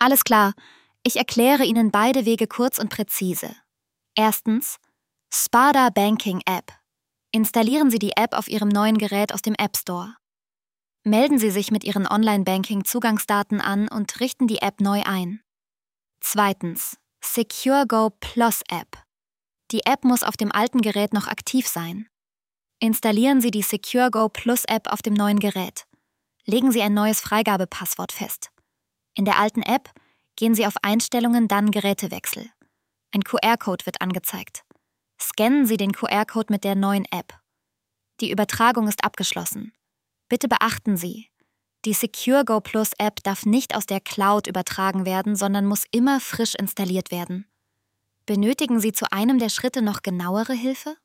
Alles klar, ich erkläre Ihnen beide Wege kurz und präzise. Erstens, Spada Banking App. Installieren Sie die App auf Ihrem neuen Gerät aus dem App Store. Melden Sie sich mit Ihren Online-Banking-Zugangsdaten an und richten die App neu ein. Zweitens, SecureGo Plus App. Die App muss auf dem alten Gerät noch aktiv sein. Installieren Sie die SecureGo Plus App auf dem neuen Gerät. Legen Sie ein neues Freigabepasswort fest. In der alten App gehen Sie auf Einstellungen, dann Gerätewechsel. Ein QR-Code wird angezeigt. Scannen Sie den QR-Code mit der neuen App. Die Übertragung ist abgeschlossen. Bitte beachten Sie, die SecureGo Plus App darf nicht aus der Cloud übertragen werden, sondern muss immer frisch installiert werden. Benötigen Sie zu einem der Schritte noch genauere Hilfe?